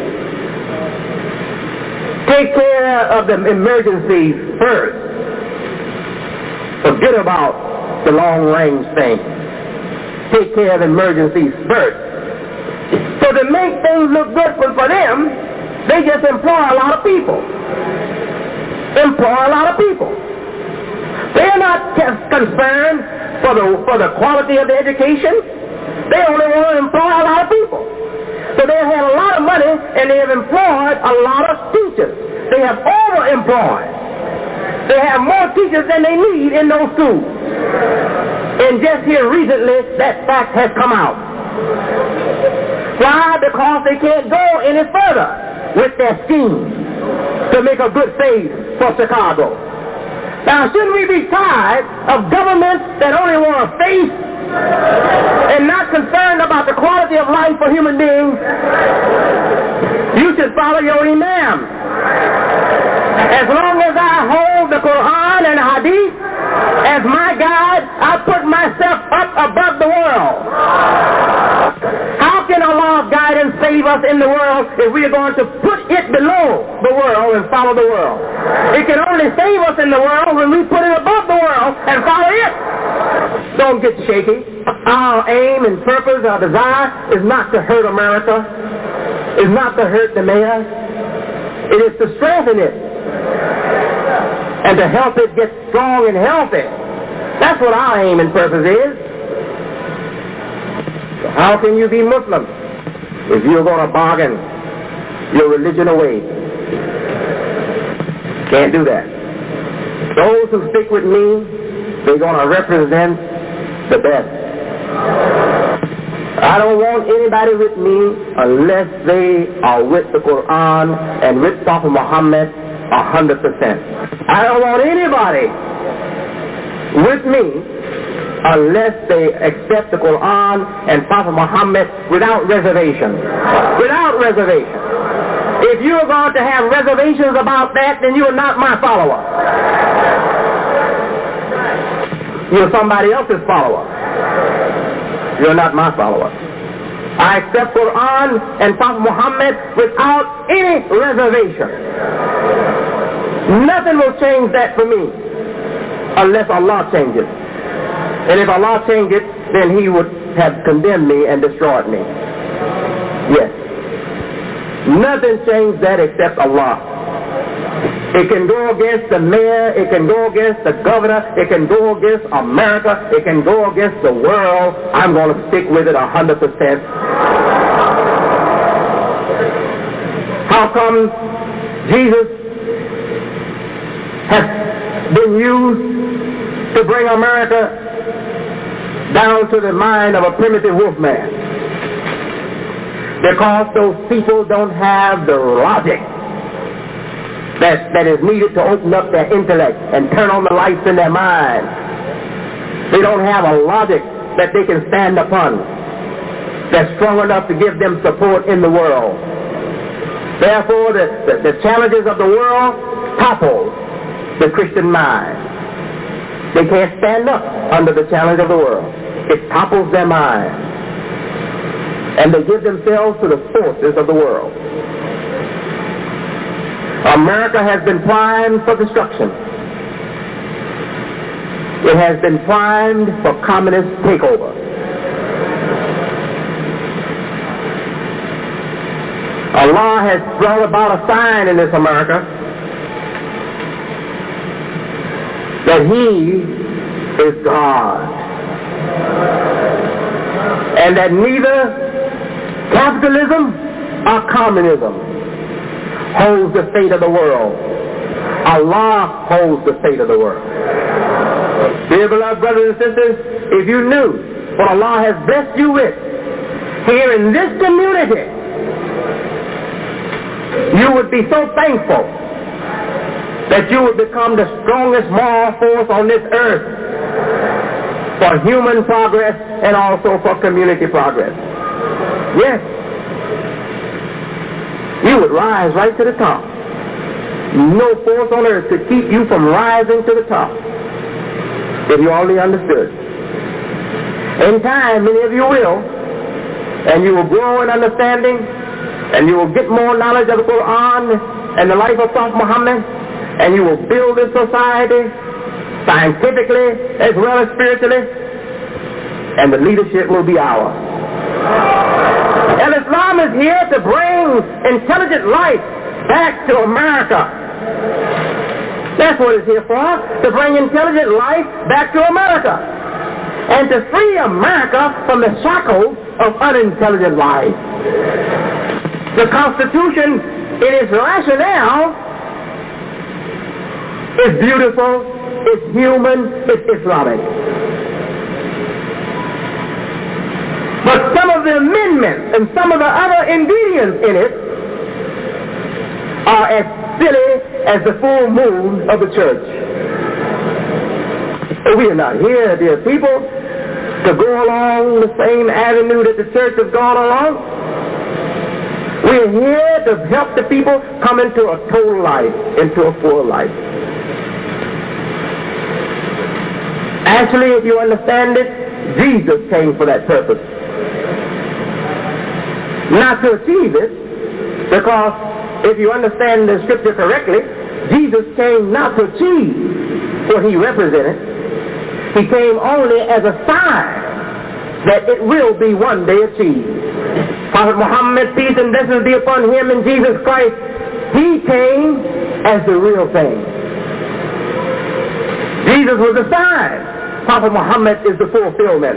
Take care of the emergencies first. Forget about the long-range thing. Take care of emergencies first. So to make things look good for, for them, they just employ a lot of people. Employ a lot of people. They're not concerned for the, for the quality of the education. They only want to employ a lot of people. So they have had a lot of money and they have employed a lot of teachers. They have overemployed. They have more teachers than they need in those schools. And just here recently, that fact has come out. Why? Because they can't go any further with their scheme to make a good face for Chicago. Now, shouldn't we be tired of governments that only want a face and not concerned about the quality of life for human beings? You should follow your imam. As long as I hold the Quran and Hadith as my guide, I put myself up above the world. How can Allah's guidance save us in the world if we are going to put it below the world and follow the world? It can only save us in the world when we put it above the world and follow it. Don't get shaky. Our aim and purpose, our desire is not to hurt America. Is not to hurt the mayor. It is to strengthen it and to help it get strong and healthy. That's what our aim and purpose is. So how can you be Muslim if you're going to bargain your religion away? Can't do that. Those who stick with me, they're going to represent the best. I don't want anybody with me unless they are with the Quran and with Prophet Muhammad a hundred percent. I don't want anybody with me unless they accept the Quran and Prophet Muhammad without reservation. Without reservation. If you're going to have reservations about that, then you're not my follower. You're somebody else's follower. You're not my follower. I accept Quran and Prophet Muhammad without any reservation. Nothing will change that for me unless Allah changes. And if Allah changed it, then He would have condemned me and destroyed me. Yes. Nothing changed that except Allah. It can go against the mayor, it can go against the governor, it can go against America, it can go against the world. I'm going to stick with it a hundred percent. How come Jesus has been used to bring America down to the mind of a primitive wolfman? Because those people don't have the logic that, that is needed to open up their intellect and turn on the lights in their mind. They don't have a logic that they can stand upon that's strong enough to give them support in the world. Therefore, the, the, the challenges of the world topple the Christian mind. They can't stand up under the challenge of the world. It topples their mind. And they give themselves to the forces of the world. America has been primed for destruction. It has been primed for communist takeover. Allah has brought about a sign in this America that He is God. And that neither capitalism or communism holds the fate of the world. Allah holds the fate of the world. Dear beloved brothers and sisters, if you knew what Allah has blessed you with here in this community, you would be so thankful that you would become the strongest moral force on this earth for human progress and also for community progress. Yes. You would rise right to the top. No force on earth could keep you from rising to the top if you only understood. In time, many of you will, and you will grow in understanding, and you will get more knowledge of the Quran and the life of Prophet Muhammad, and you will build this society scientifically as well as spiritually, and the leadership will be ours. And Islam is here to bring intelligent life back to America. That's what it's here for, to bring intelligent life back to America. And to free America from the shackles of unintelligent life. The Constitution, in its rationale, is beautiful, it's human, it's Islamic. But some of the amendments and some of the other ingredients in it are as silly as the full moon of the church. We are not here, dear people, to go along the same avenue that the church has gone along. We are here to help the people come into a total life, into a full life. Actually, if you understand it, Jesus came for that purpose. Not to achieve it, because if you understand the scripture correctly, Jesus came not to achieve what he represented. He came only as a sign that it will be one day achieved. Prophet Muhammad, peace and blessings be upon him, and Jesus Christ, he came as the real thing. Jesus was the sign. Prophet Muhammad is the fulfillment.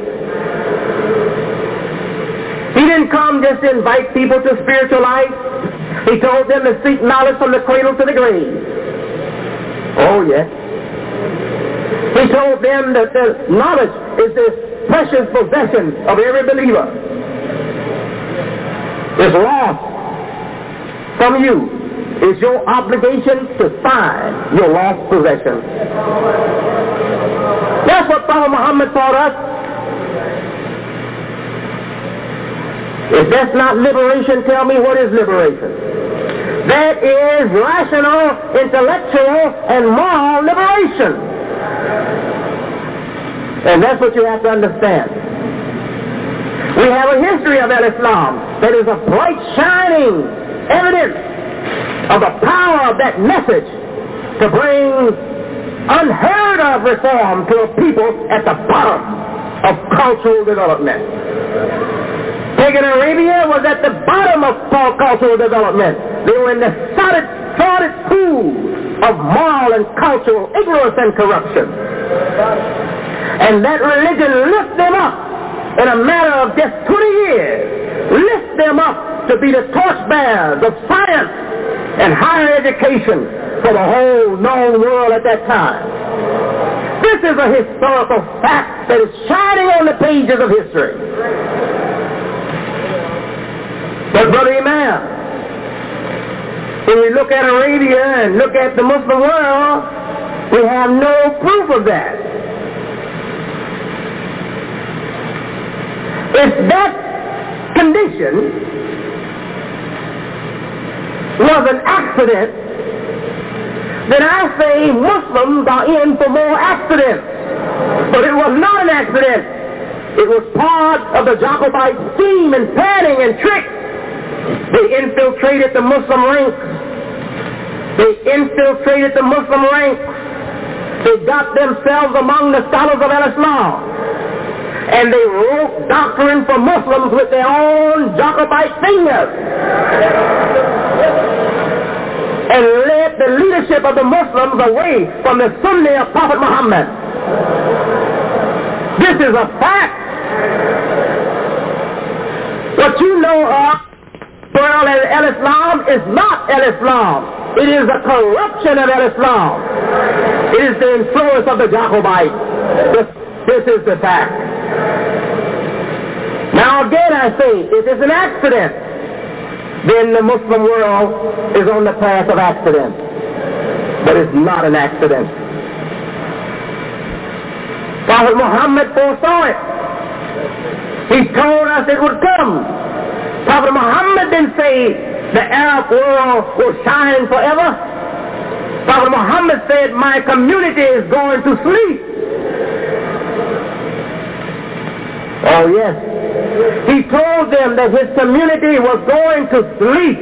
He didn't come just to invite people to spiritual life. He told them to seek knowledge from the cradle to the grave. Oh, yes. He told them that the knowledge is the precious possession of every believer. It's lost from you is your obligation to find your lost possession. That's what Prophet Muhammad taught us. If that's not liberation, tell me what is liberation. That is rational, intellectual, and moral liberation. And that's what you have to understand. We have a history of Al-Islam that is a bright, shining evidence of the power of that message to bring unheard of reform to a people at the bottom of cultural development. Pagan Arabia was at the bottom of cultural development. They were in the solid, sordid pool of moral and cultural ignorance and corruption. And that religion lifted them up in a matter of just twenty years, lift them up to be the torchbearers of science and higher education for the whole known world at that time. This is a historical fact that is shining on the pages of history. But Brother Imam, when we look at Arabia and look at the Muslim world, we have no proof of that. If that condition was an accident, then I say Muslims are in for more accidents. But it was not an accident. It was part of the Jacobite scheme and planning and trick. They infiltrated the Muslim ranks. They infiltrated the Muslim ranks. They got themselves among the scholars of Al-Islam. And they wrote doctrine for Muslims with their own Jacobite fingers. And led the leadership of the Muslims away from the Sunni of Prophet Muhammad. This is a fact. What you know of world as Al-Islam is not Al-Islam. It is a corruption of Al-Islam. It is the influence of the Jacobite. This, this is the fact. Now again I say, if it's an accident, then the Muslim world is on the path of accident. But it's not an accident. Prophet Muhammad foresaw it. He told us it would come. Prophet Muhammad didn't say the Arab world will shine forever. Prophet Muhammad said, my community is going to sleep. Oh yes. He told them that his community was going to sleep.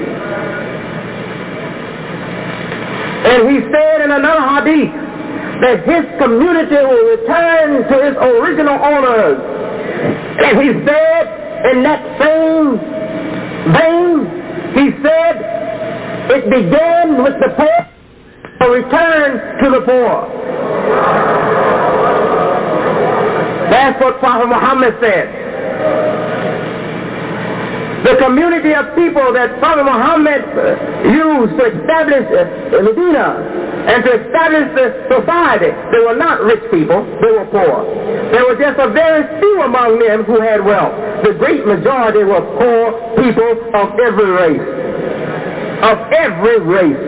And he said in another hadith that his community will return to its original owners. And he said in that same vein, he said it began with the poor, a return to the poor. That's what Prophet Muhammad said. The community of people that Prophet Muhammad used to establish Medina and to establish the society, they were not rich people, they were poor. There were just a very few among them who had wealth. The great majority were poor people of every race. Of every race.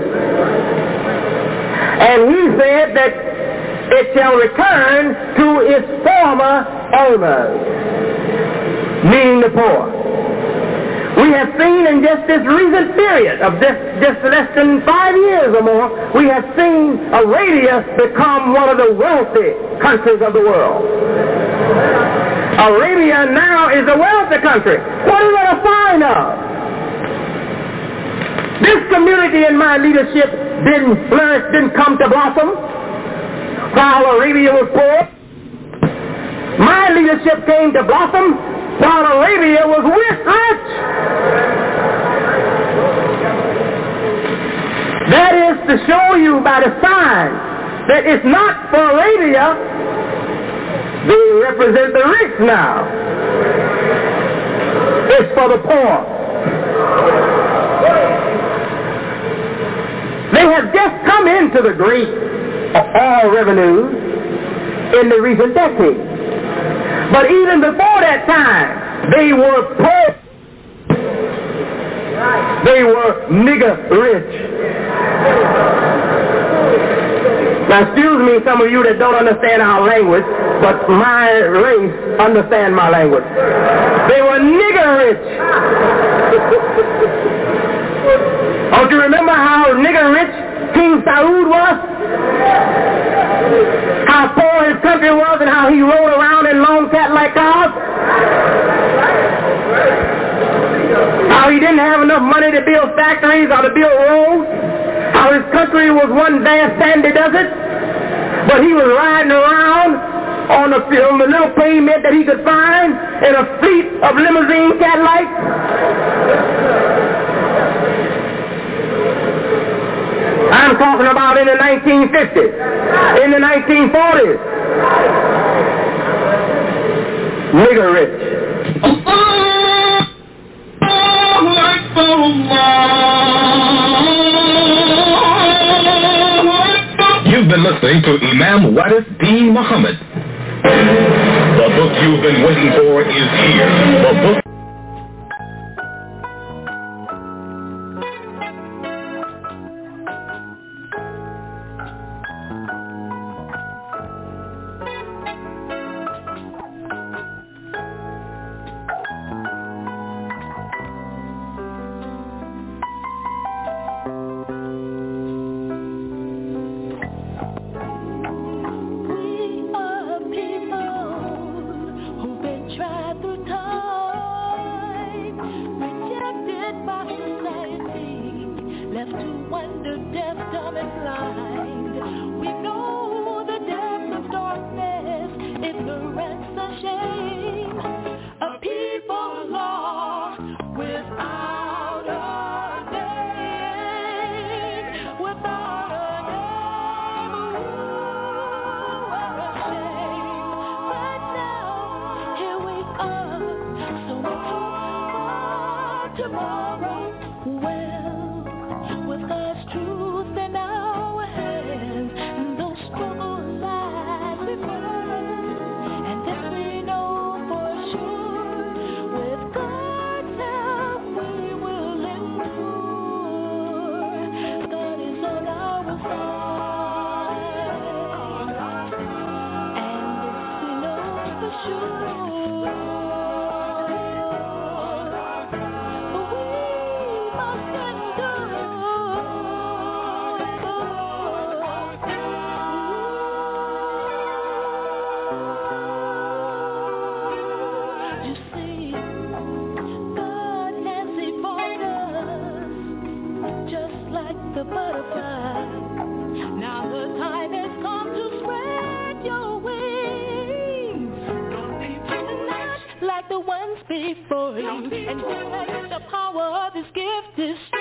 And he said that it shall return to its former owners, meaning the poor. We have seen in just this recent period of just, just less than five years or more, we have seen Arabia become one of the wealthy countries of the world. Arabia now is a wealthy country. What is that a sign of? This community in my leadership didn't flourish, didn't come to blossom while Arabia was poor. My leadership came to blossom while Arabia was rich. That is to show you by the sign that it's not for Arabia. They represent the rich now. It's for the poor. They have just come into the great oil revenues in the recent decade. But even before that time, they were poor. They were nigger rich. Now, excuse me, some of you that don't understand our language, but my race understand my language. They were nigger rich. Don't you remember how nigger rich King Saud was? How poor his country was and how he rode around in long Cadillac cars? How he didn't have enough money to build factories or to build roads? How his country was one vast sandy desert, but he was riding around on the, on the little pavement that he could find in a fleet of limousine Cadillacs. I'm talking about in the nineteen fifties, in the nineteen forties. Nigger rich. You've been listening to Imam Waris Deen Muhammad. The book you've been waiting for is here. The book. Before you, and the power of this gift is